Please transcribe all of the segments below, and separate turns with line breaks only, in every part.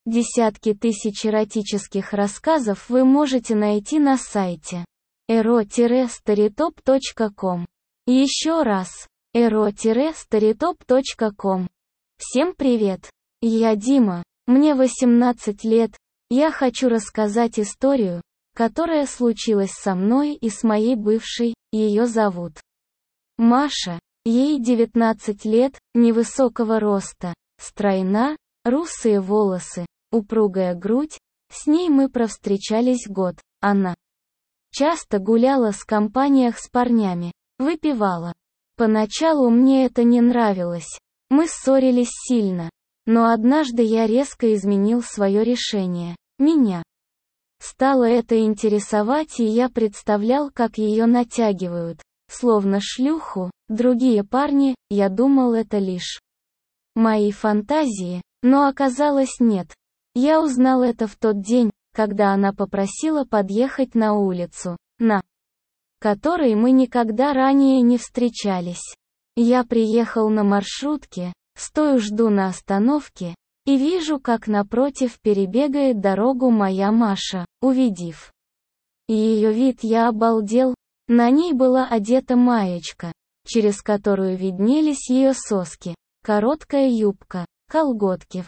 Десятки тысяч эротических рассказов вы можете найти на сайте ero-storytop.com. Еще раз, ero-storytop.com. Всем привет! Я Дима, мне 18 лет, я хочу рассказать историю, которая случилась со мной и с моей бывшей, ее зовут Маша, ей 19 лет, невысокого роста, стройна, русые волосы, упругая грудь, с ней мы провстречались год, она часто гуляла в компаниях с парнями, выпивала. Поначалу мне это не нравилось, мы ссорились сильно, но однажды я резко изменил свое решение, меня стало это интересовать, и я представлял, как ее натягивают, словно шлюху, другие парни, я думал, это лишь мои фантазии, но оказалось нет. Я узнал это в тот день, когда она попросила подъехать на улицу, на которой мы никогда ранее не встречались. Я приехал на маршрутке, стою жду на остановке, и вижу, как напротив перебегает дорогу моя Маша, увидев ее вид, я обалдел, на ней была одета маечка, через которую виднелись ее соски, короткая юбка, колготки в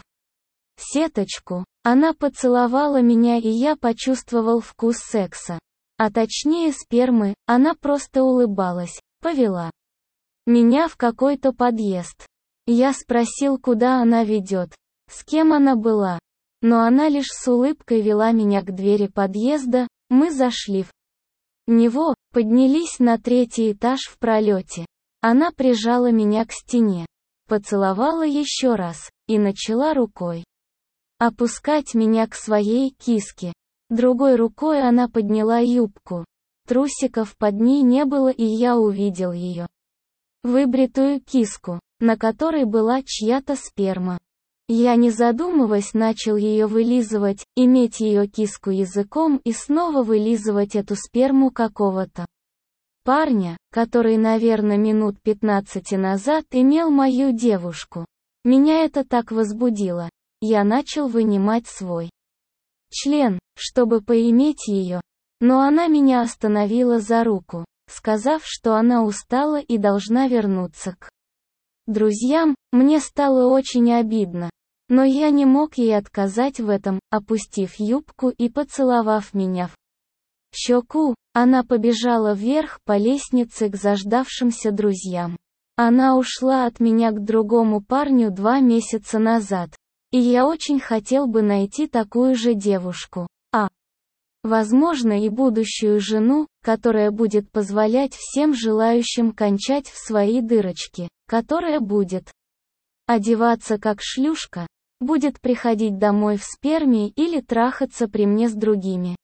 сеточку. Она поцеловала меня, и я почувствовал вкус секса. А точнее спермы, она просто улыбалась, повела меня в какой-то подъезд. Я спросил, куда она ведет, с кем она была. Но она лишь с улыбкой вела меня к двери подъезда, мы зашли в него, поднялись на 3-й этаж в пролете. Она прижала меня к стене, поцеловала еще раз, и начала рукой опускать меня к своей киске. Другой рукой она подняла юбку. Трусиков под ней не было, и я увидел ее выбритую киску, на которой была чья-то сперма. Я, не задумываясь, начал ее вылизывать, иметь ее киску языком и снова вылизывать эту сперму какого-то парня, который, наверное, минут 15 назад имел мою девушку. Меня это так возбудило. Я начал вынимать свой член, чтобы поиметь ее. Но она меня остановила за руку, сказав, что она устала и должна вернуться к друзьям. Мне стало очень обидно. Но я не мог ей отказать в этом, опустив юбку и поцеловав меня в щеку, она побежала вверх по лестнице к заждавшимся друзьям. Она ушла от меня к другому парню 2 месяца назад. И я очень хотел бы найти такую же девушку, возможно, и будущую жену, которая будет позволять всем желающим кончать в свои дырочки, которая будет одеваться как шлюшка, будет приходить домой в сперме или трахаться при мне с другими.